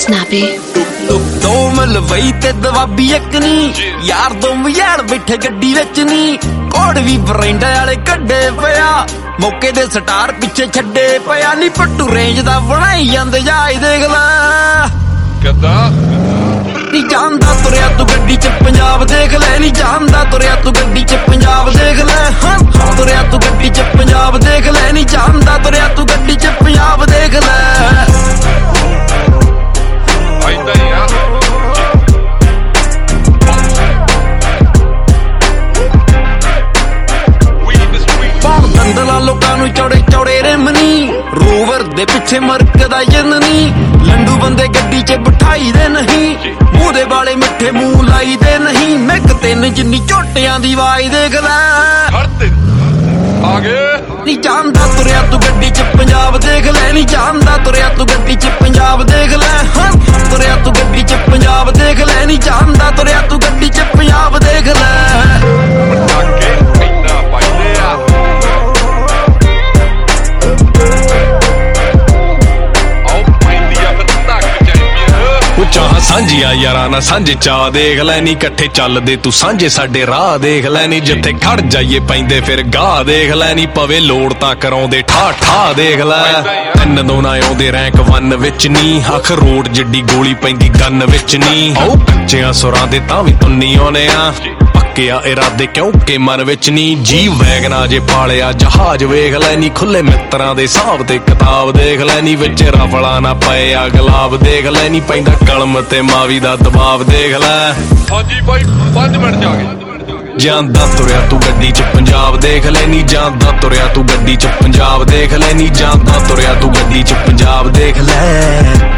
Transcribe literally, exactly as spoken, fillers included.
snappy. ਦੋ ਮਲਵਈ ਤੇ ਦਵਾਬੀ ਇੱਕ ਨੀ ਯਾਰ ਦੋ ਮਯਾਲ ਬੈਠੇ ਗੱਡੀ ਵਿੱਚ ਨੀ ਕੋੜ ਵੀ ਬਰੈਂਡਾ ਵਾਲੇ ਕੱਢੇ ਪਿਆ ਮੌਕੇ ਦੇ ਸਟਾਰ ਪਿੱਛੇ ਛੱਡੇ ਪਿਆ ਨੀ ਪੱਟੂ ਰੇਂਜ ਦਾ ਬਣਾਈ ਜਾਂਦੇ ਜਾਈ ਦੇਖ ਲੈ ਕਿੱਦਾਂ ਨੀ ਜਾਂਦਾ ਤੁਰਿਆ ਤੂੰ ਗੱਡੀ ਚ ਪੰਜਾਬ ਦੇਖ ਲੈ ਨੀ ਜਾਂਦਾ ਤੁਰਿਆ ਤੂੰ ਗੱਡੀ ਚ ਪੰਜਾਬ ਦੇਖ ਲੈ ਹਾਂ ਤੁਰਿਆ ਤੂੰ ਗੱਡੀ ਚ ਪੰਜਾਬ ਦੇਖ ਲੈ ਨੀ ਜਾਂਦਾ ਤੁਰਿਆ ਤੂੰ ਗੱਡੀ ਚ ਪੰਜਾਬ ਦੇਖ ਲੈ ਦੰਦਲਾ ਲੋਕਾਂ ਨੂੰ ਚੌੜੇ ਚੌੜੇ ਰਿਮਨੀ ਰੋਵਰ ਦੇ ਪਿੱਛੇ ਮਰਕਦਾ ਜਨਨੀ ਲੰਡੂ ਬੰਦੇ ਗੱਡੀ 'ਚ ਬਿਠਾਈ ਦੇ ਨਹੀਂ ਮੂੰਹ ਦੇ ਵਾਲੇ ਮਿੱਠੇ ਮੂੰਹ ਲਾਈ ਦੇ ਨਹੀਂ ਮੈਂ ਤਿੰਨ ਜਿੰਨੀ ਝੋਟਿਆਂ ਦੀ ਆਵਾਜ਼ ਦੇਖ ਲੈ ਆ ਗਏ ਨੀ ਜਾਂਦਾ ਤੁਰਿਆ ਤੂੰ ਗੱਡੀ 'ਚ ਪੰਜਾਬ ਦੇਖ ਲੈ ਨੀ ਜਾਂਦਾ ਤੁਰਿਆ ਤੂੰ ਗੱਡੀ 'ਚ ਪੰਜਾਬ ਦੇਖ ਲੈ ਹਾਂ ਤੁਰਿਆ ਤੂੰ ਗੱਡੀ 'ਚ ਪੰਜਾਬ ਦੇਖ ਲੈ ਨੀ ਜਾਂਦਾ ਤੁਰਿਆ ਤੂੰ ਗੱਡੀ 'ਚ ਪੰਜਾਬ ਦੇਖ ਲੈ ਚਾਹ ਸਾਂਝੀਆਂ ਯਾਰਾਂ ਨਾ ਸਾਂਝੇ ਚਾਹ ਦੇਖ ਲੈ ਨੀ ਇਕੱਠੇ ਚੱਲਦੇ ਤੂੰ ਸਾਂਝੇ ਸਾਡੇ ਰਾਹ ਦੇਖ ਲੈ ਨੀ ਜਿੱਥੇ ਖੜ ਜਾਈਏ ਪੈਂਦੇ ਫਿਰ ਗਾਹ ਦੇਖ ਲੈ ਨੀ ਪਵੇ ਲੋੜ ਤਾਂ ਕਰਾਉਂਦੇ ਠਾ ਠਾ ਦੇਖ ਲੈ ਤਿੰਨ ਦੋ ਨਾ ਆਉਂਦੇ ਰੈਂਕ ਵਨ ਵਿੱਚ ਨੀ ਅੱਖ ਰੋਡ ਜਿੱਡੀ ਗੋਲੀ ਪੈਂਦੀ ਗੰਨ ਵਿੱਚ ਨੀ ਆਓ ਕੱਚਿਆਂ ਸੁਰਾਂ ਦੇ ਤਾਂ ਵੀ ਤੁੰਨੀ ਆਉਨੇ ਆ ਪੱਕਿਆ ਇਰਾਦੇ ਕਿਉਂਕਿ ਮਨ ਵਿੱਚ ਨੀ ਜੀ ਵੈਗਨਾ ਜੇ ਪਾਲਿਆ ਜਹਾਜ਼ ਵੇਖ ਲੈ ਨੀ ਖੁੱਲੇ ਮਿੱਤਰਾਂ ਦੇ ਹਿਸਾਬ ਤੇ ਕਿਤਾਬ ਦੇਖ ਲੈ ਨੀ ਵਿੱਚ ਰਫਲਾ ਨਾ ਪਏ ਆ ਗੁਲਾਬ ਦੇਖ ਲੈ ਨੀ ਪੈਂਦਾ ਕਲਮ ਤੇ ਮਾਵੀ ਦਾ ਦਬਾਬ ਦੇਖ ਲੈ ਹਾਂਜੀ ਬਾਈ ਪੰਜ ਮਿੰਟ ਜਾ ਗਏ ਜਾਂਦਾ ਤੁਰਿਆ ਤੂੰ ਗੱਡੀ 'ਚ ਪੰਜਾਬ ਦੇਖ ਲੈ ਨੀ ਜਾਂਦਾ ਤੁਰਿਆ ਤੂੰ ਗੱਡੀ 'ਚ ਪੰਜਾਬ ਦੇਖ ਲੈ ਨੀ ਜਾਂਦਾ ਤੁਰਿਆ ਤੂੰ ਗੱਡੀ 'ਚ ਪੰਜਾਬ ਦੇਖ ਲੈ